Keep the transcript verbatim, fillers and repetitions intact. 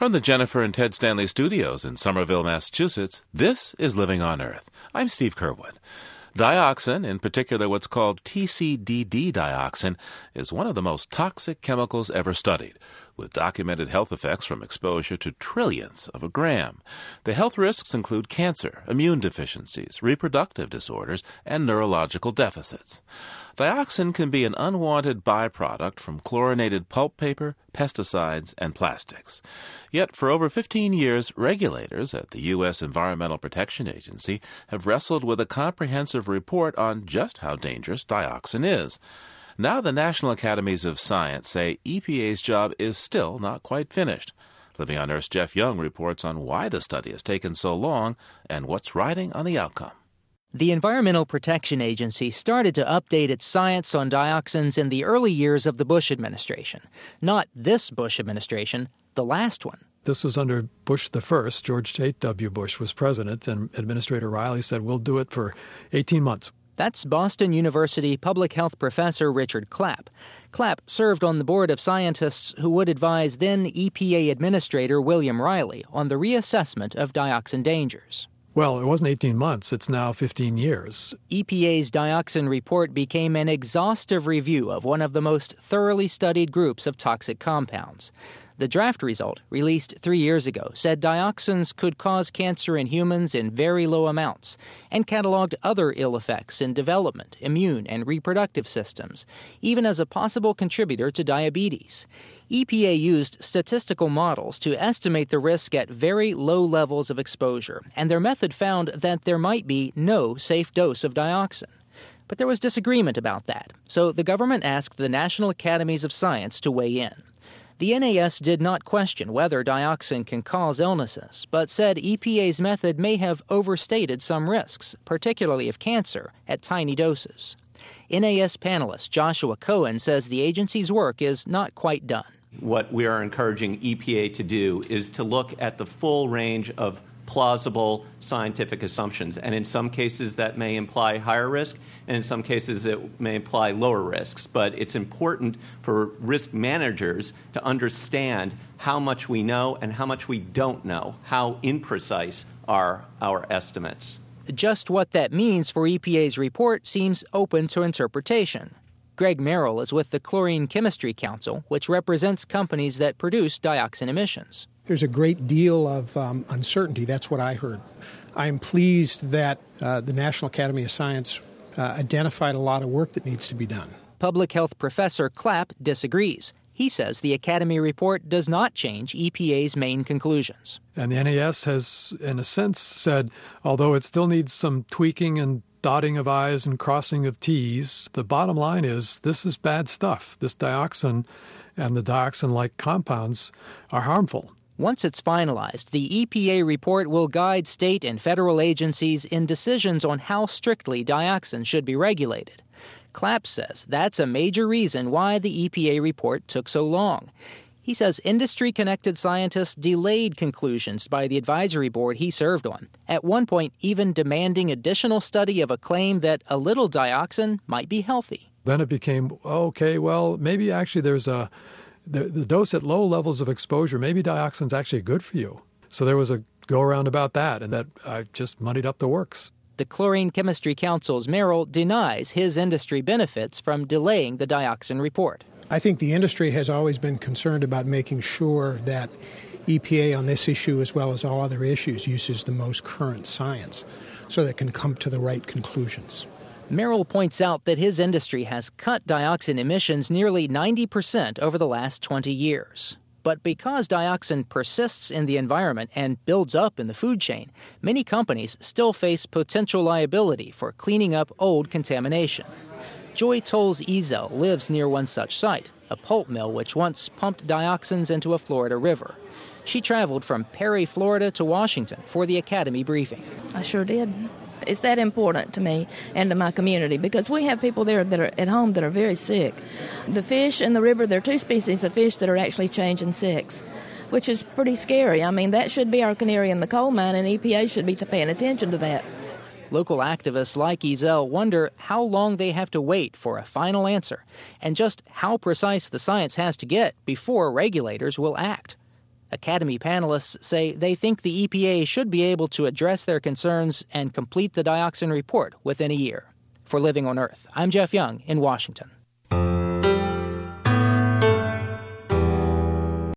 From the Jennifer and Ted Stanley studios in Somerville, Massachusetts, this is Living on Earth. I'm Steve Curwood. Dioxin, in particular what's called T C D D dioxin, is one of the most toxic chemicals ever studied, with documented health effects from exposure to trillions of a gram. The health risks include cancer, immune deficiencies, reproductive disorders, and neurological deficits. Dioxin can be an unwanted byproduct from chlorinated pulp paper, pesticides, and plastics. Yet for over fifteen years, regulators at the U S Environmental Protection Agency have wrestled with a comprehensive report on just how dangerous dioxin is. Now the National Academies of Science say E P A's job is still not quite finished. Living on Earth's Jeff Young reports on why the study has taken so long and what's riding on the outcome. The Environmental Protection Agency started to update its science on dioxins in the early years of the Bush administration. Not this Bush administration, the last one. This was under Bush the first. George H W. Bush was president, and Administrator Riley said, we'll do it for eighteen months. That's Boston University public health professor Richard Clapp. Clapp served on the board of scientists who would advise then E P A Administrator William Riley on the reassessment of dioxin dangers. Well, it wasn't eighteen months. It's now fifteen years. E P A's dioxin report became an exhaustive review of one of the most thoroughly studied groups of toxic compounds. The draft result, released three years ago, said dioxins could cause cancer in humans in very low amounts and cataloged other ill effects in development, immune, and reproductive systems, even as a possible contributor to diabetes. E P A used statistical models to estimate the risk at very low levels of exposure, and their method found that there might be no safe dose of dioxin. But there was disagreement about that, so the government asked the National Academies of Science to weigh in. The N A S did not question whether dioxin can cause illnesses, but said E P A's method may have overstated some risks, particularly of cancer, at tiny doses. N A S panelist Joshua Cohen says the agency's work is not quite done. What we are encouraging E P A to do is to look at the full range of plausible scientific assumptions. And in some cases that may imply higher risk, and in some cases it may imply lower risks. But it's important for risk managers to understand how much we know and how much we don't know, how imprecise are our estimates. Just what that means for E P A's report seems open to interpretation. Greg Merrill is with the Chlorine Chemistry Council, which represents companies that produce dioxin emissions. There's a great deal of um, uncertainty. That's what I heard. I am pleased that uh, the National Academy of Science uh, identified a lot of work that needs to be done. Public health professor Clapp disagrees. He says the Academy report does not change E P A's main conclusions. And the N A S has, in a sense, said, although it still needs some tweaking and dotting of I's and crossing of T's, the bottom line is this is bad stuff. This dioxin and the dioxin-like compounds are harmful. Once it's finalized, the E P A report will guide state and federal agencies in decisions on how strictly dioxin should be regulated. Clapp says that's a major reason why the E P A report took so long. He says industry-connected scientists delayed conclusions by the advisory board he served on, at one point even demanding additional study of a claim that a little dioxin might be healthy. Then it became, okay, well, maybe actually there's a, the, the dose at low levels of exposure, maybe dioxin's actually good for you. So there was a go-around about that, and that I just muddied up the works. The Chlorine Chemistry Council's Merrill denies his industry benefits from delaying the dioxin report. I think the industry has always been concerned about making sure that E P A on this issue, as well as all other issues, uses the most current science so that it can come to the right conclusions. Merrill points out that his industry has cut dioxin emissions nearly ninety percent over the last twenty years. But because dioxin persists in the environment and builds up in the food chain, many companies still face potential liability for cleaning up old contamination. Joy Tolles-Ezel lives near one such site, a pulp mill which once pumped dioxins into a Florida river. She traveled from Perry, Florida to Washington for the Academy briefing. I sure did. It's that important to me and to my community because we have people there that are at home that are very sick. The fish in the river, there are two species of fish that are actually changing sex, which is pretty scary. I mean, that should be our canary in the coal mine, and E P A should be paying attention to that. Local activists like Ezel wonder how long they have to wait for a final answer and just how precise the science has to get before regulators will act. Academy panelists say they think the E P A should be able to address their concerns and complete the dioxin report within a year. For Living on Earth, I'm Jeff Young in Washington.